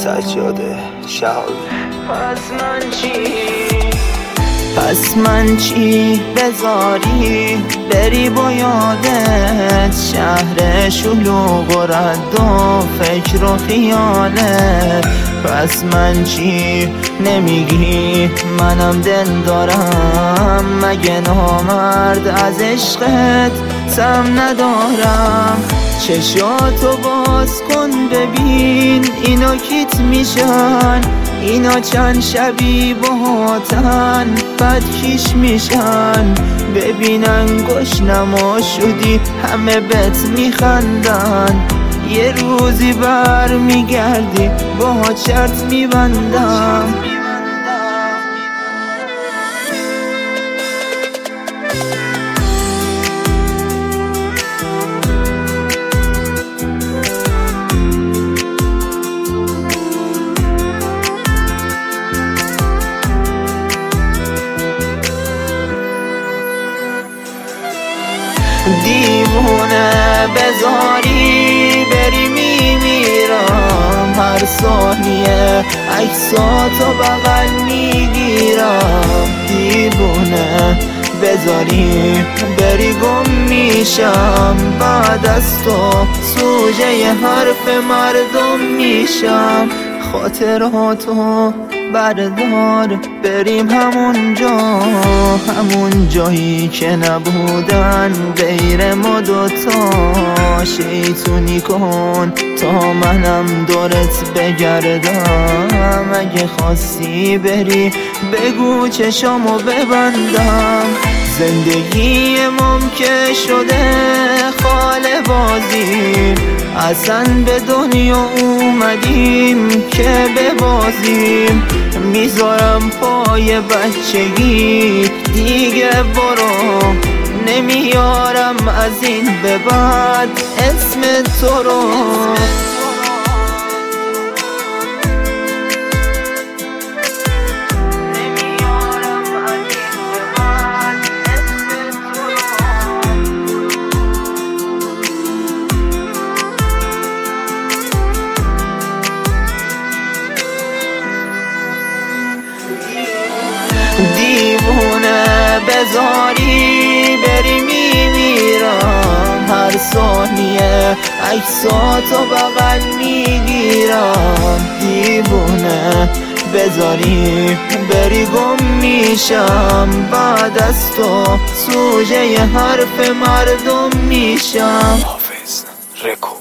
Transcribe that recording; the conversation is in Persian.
سجاده شهابی. پس من چی بذاری بری با یادت، شهر شلوغ و رد و فکر و خیالت. پس من چی نمیگی منم دل دارم، مگه نامرد از عشقت سم ندارم. چشاتو باز کن ببین اینا کیت میشن، اینا چند شبی باهاتن بد کیش میشن. ببینن گشنما شدی همه بهت میخندن، یه روزی بر میگردی با چرت میبندم. دیوونه بذاری بری میمیرم، هر ثانیه عکساتو بغل میگیرم. دیوونه بذاری بری گم میشم، بعد از تو سوژه حرف مردم میشم. خاطراتو بردار بریم همون جایی که نبودن غیر ما دوتا. شیطونی کن تا منم دورت بگردم، اگه خواستی بری بگو چشامو ببندم. زندگی ممکن شده خاله بازی، اصلا به دنیا اومدیم که ببازیم. میذارم پای بچگی دیگه برو، نمیارم از این به بعد اسم تو رو. دیوونه بذاری بری میمیرم، هر ثانیه عکساتو بغل میگیرم. دیوونه بذاری بری گم میشم، بعد از تو سوژه حرف مردم میشم. حافظ رکو